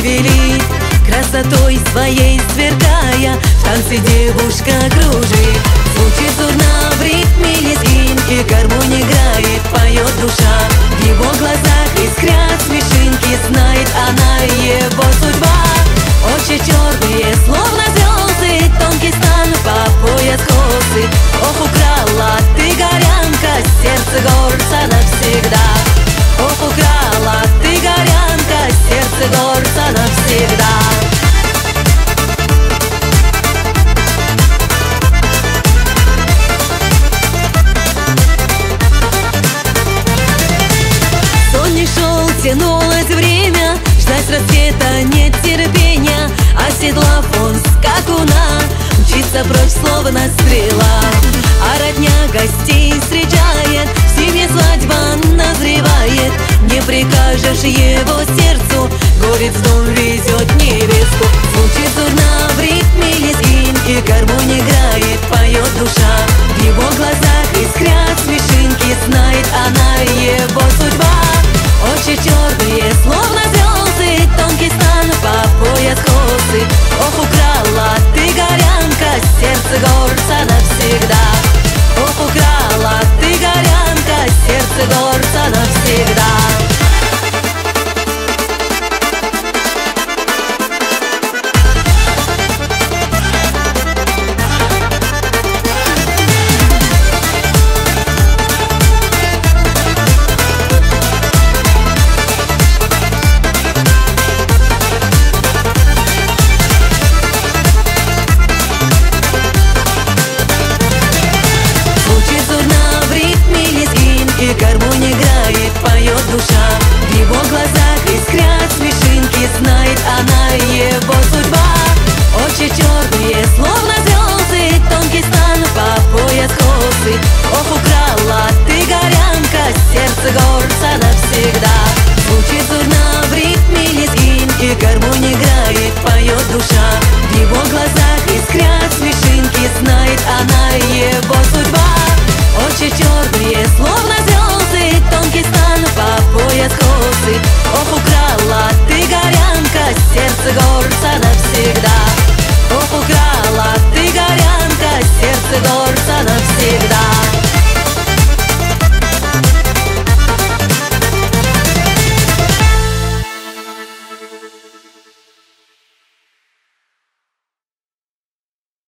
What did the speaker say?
велит, красотой своей сверкая, в танце девушка кружит. Звучит зурна в ритме лезгинки, гармонь играет, поет душа. В его глазах искрят смешинки, знает она его судьба. Очи черные, словно звезды, тонкий стан по пояс косы. Ох, украла ты, горянка, сердце горца навсегда. Ох, украла ты, горянка, сердце горца навсегда. Сон не шел, тянулось время, ждать рассвета нет терпения. Оседлав он скакуна, мчится прочь словно стрела. А родня гостей встречает, в семье свадьба назревает. Не прикажешь его сердцу, горец в дом везет невесту. Звучит зурна в ритме лезгинки, гармонь играет, поет душа. В его глазах искрят смешинки, знает она его судьба. Очи черные, словно звезды, тонкий стан по пояс косы. Ох, украла ты, горянка, сердце горца навсегда. Ох, украла ты, горянка, сердце горца навсегда. Гармонь играет, поет душа. В его глазах искрят смешинки, знает она его судьба. Очи черные, словно звезды, тонкий стан по пояс косы. Ох, украла ты, горянка, сердце горца навсегда. Звучит зурна в ритме лезгинки, гармонь играет, поет душа. В его глазах искрят смешинки, знает она его судьба. Очи черные, словно звезды, тонкий стан по пояс косы. Ох,